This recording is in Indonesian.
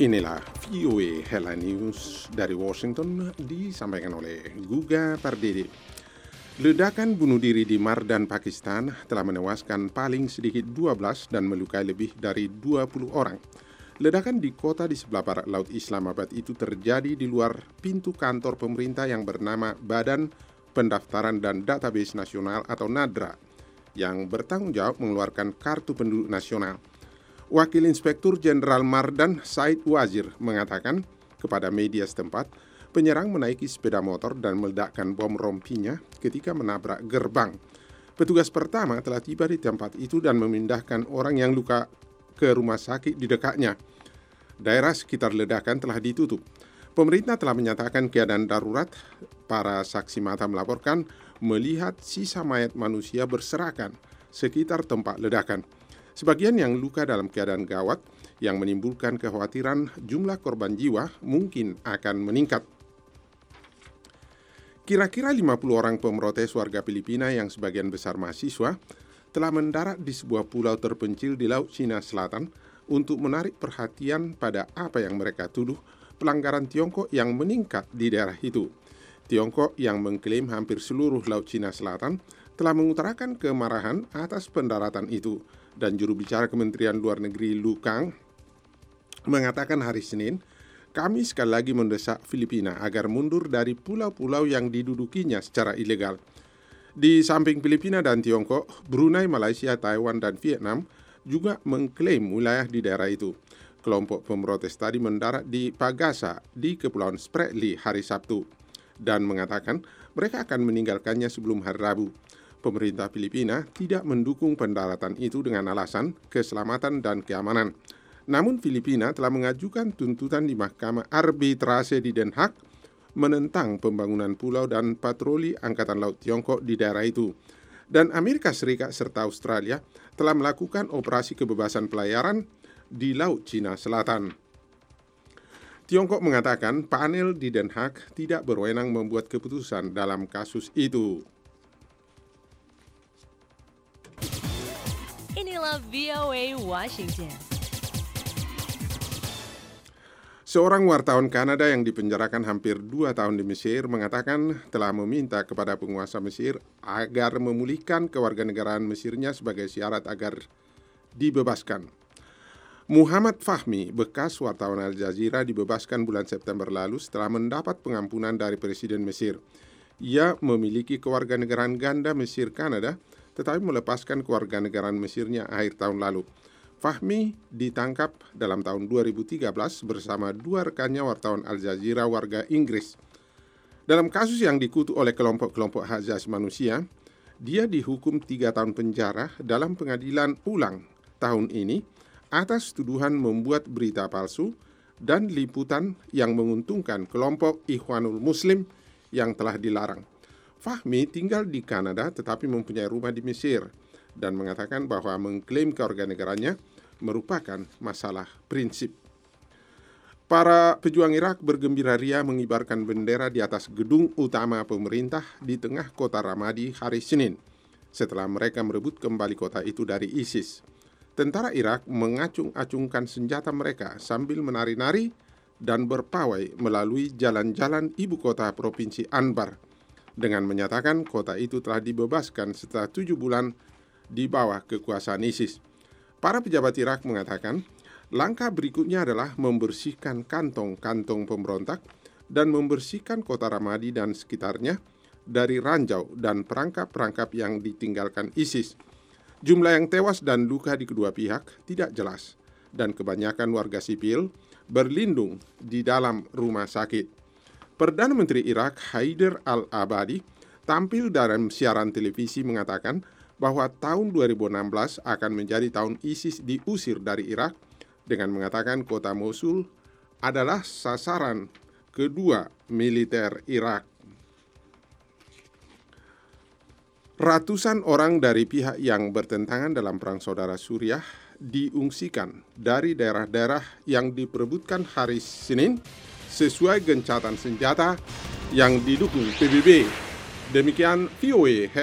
Inilah VOA Headline News dari Washington disampaikan oleh Guga Pardede. Ledakan bunuh diri di Mardan, Pakistan telah menewaskan paling sedikit 12 dan melukai lebih dari 20 orang. Ledakan di kota di sebelah barat laut Islamabad itu terjadi di luar pintu kantor pemerintah yang bernama Badan Pendaftaran dan Database Nasional atau NADRA yang bertanggung jawab mengeluarkan kartu penduduk nasional. Wakil Inspektur Jenderal Mardan, Said Wazir, mengatakan kepada media setempat, penyerang menaiki sepeda motor dan meledakkan bom rompinya ketika menabrak gerbang. Petugas pertama telah tiba di tempat itu dan memindahkan orang yang luka ke rumah sakit di dekatnya. Daerah sekitar ledakan telah ditutup. Pemerintah telah menyatakan keadaan darurat. Para saksi mata melaporkan melihat sisa mayat manusia berserakan sekitar tempat ledakan. Sebagian yang luka dalam keadaan gawat yang menimbulkan kekhawatiran jumlah korban jiwa mungkin akan meningkat. Kira-kira 50 orang pemrotes warga Filipina yang sebagian besar mahasiswa telah mendarat di sebuah pulau terpencil di Laut Cina Selatan untuk menarik perhatian pada apa yang mereka tuduh pelanggaran Tiongkok yang meningkat di daerah itu. Tiongkok yang mengklaim hampir seluruh Laut Cina Selatan telah mengutarakan kemarahan atas pendaratan itu. Dan juru bicara Kementerian Luar Negeri Lu Kang mengatakan hari Senin, kami sekali lagi mendesak Filipina agar mundur dari pulau-pulau yang didudukinya secara ilegal. Di samping Filipina dan Tiongkok, Brunei, Malaysia, Taiwan, dan Vietnam juga mengklaim wilayah di daerah itu. Kelompok pemrotes tadi mendarat di Pagasa di Kepulauan Spratly hari Sabtu dan mengatakan mereka akan meninggalkannya sebelum hari Rabu. Pemerintah Filipina tidak mendukung pendaratan itu dengan alasan keselamatan dan keamanan. Namun Filipina telah mengajukan tuntutan di Mahkamah Arbitrase di Den Haag menentang pembangunan pulau dan patroli Angkatan Laut Tiongkok di daerah itu. Dan Amerika Serikat serta Australia telah melakukan operasi kebebasan pelayaran di Laut Cina Selatan. Tiongkok mengatakan panel di Den Haag tidak berwenang membuat keputusan dalam kasus itu. Inilah VOA Washington. Seorang wartawan Kanada yang dipenjarakan hampir 2 tahun di Mesir mengatakan telah meminta kepada penguasa Mesir agar memulihkan kewarganegaraan Mesirnya sebagai syarat agar dibebaskan. Muhammad Fahmi, bekas wartawan Al Jazeera, dibebaskan bulan September lalu setelah mendapat pengampunan dari Presiden Mesir. Ia memiliki kewarganegaraan ganda Mesir-Kanada, tetapi melepaskan kewarganegaraan Mesirnya akhir tahun lalu. Fahmi ditangkap dalam tahun 2013 bersama 2 rekannya wartawan Al Jazeera warga Inggris. Dalam kasus yang dikutuk oleh kelompok-kelompok hak asasi manusia, dia dihukum 3 tahun penjara dalam pengadilan ulang tahun ini atas tuduhan membuat berita palsu dan liputan yang menguntungkan kelompok Ikhwanul Muslim yang telah dilarang. Fahmi tinggal di Kanada tetapi mempunyai rumah di Mesir dan mengatakan bahwa mengklaim kewarganegaraannya merupakan masalah prinsip. Para pejuang Irak bergembira ria mengibarkan bendera di atas gedung utama pemerintah di tengah kota Ramadi hari Senin setelah mereka merebut kembali kota itu dari ISIS. Tentara Irak mengacung-acungkan senjata mereka sambil menari-nari dan berpawai melalui jalan-jalan ibu kota provinsi Anbar dengan menyatakan kota itu telah dibebaskan setelah 7 bulan di bawah kekuasaan ISIS. Para pejabat Irak mengatakan langkah berikutnya adalah membersihkan kantong-kantong pemberontak dan membersihkan kota Ramadi dan sekitarnya dari ranjau dan perangkap-perangkap yang ditinggalkan ISIS. Jumlah yang tewas dan luka di kedua pihak tidak jelas dan kebanyakan warga sipil berlindung di dalam rumah sakit. Perdana Menteri Irak Haider al-Abadi tampil dalam siaran televisi mengatakan bahwa tahun 2016 akan menjadi tahun ISIS diusir dari Irak dengan mengatakan kota Mosul adalah sasaran kedua militer Irak. Ratusan orang dari pihak yang bertentangan dalam perang saudara Suriah diungsikan dari daerah-daerah yang diperebutkan hari Senin sesuai gencatan senjata yang didukung PBB. Demikian VOA